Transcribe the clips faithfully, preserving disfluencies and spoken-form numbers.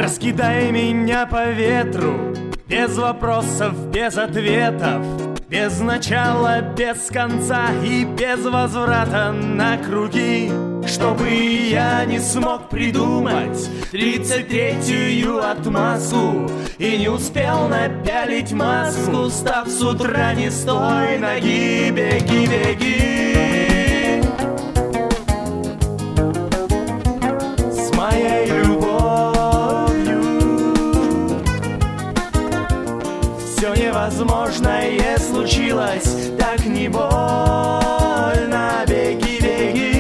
Раскидай меня по ветру, без вопросов, без ответов, без начала, без конца и без возврата на круги. Чтобы я не смог придумать тридцать третью отмазку и не успел напялить маску, став с утра не с той ноги. Беги, беги с моей любовью. Все невозможное случилось, так не больно. Беги, беги.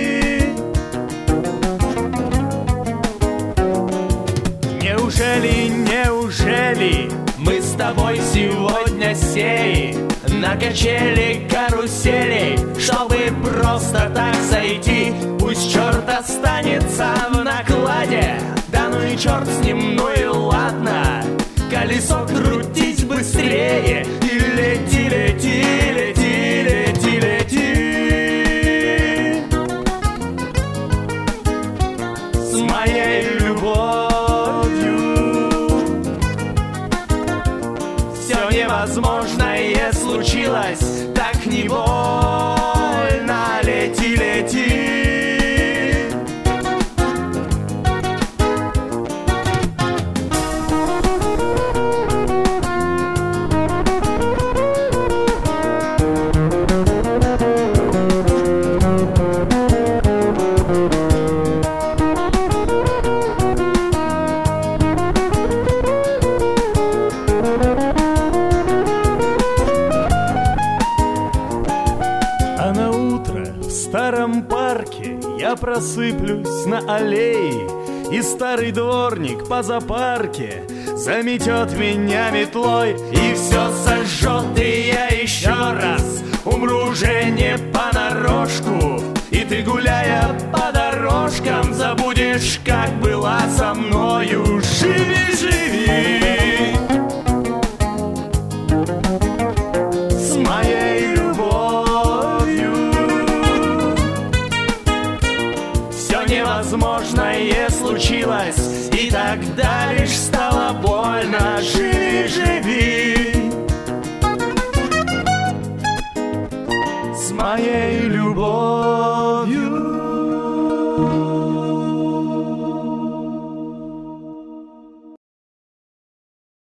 Неужели, неужели мы с тобой сегодня сели на качели каруселей, чтобы просто так зайти? Пусть черт останется в накладе, да ну и черт с ним, ну и ладно. Колесо крутить быстрее и лети, лети, лети, лети, лети с моей любовью. Все невозможное случилось, так не больно. Лети, лети. А на утро в старом парке я просыплюсь на аллее, и старый дворник по запарке заметет меня метлой и все сожжет, и я еще раз умру уже не понарошку. И ты, гуляя по дорожкам, забудешь, как была со мною. Живи, живи.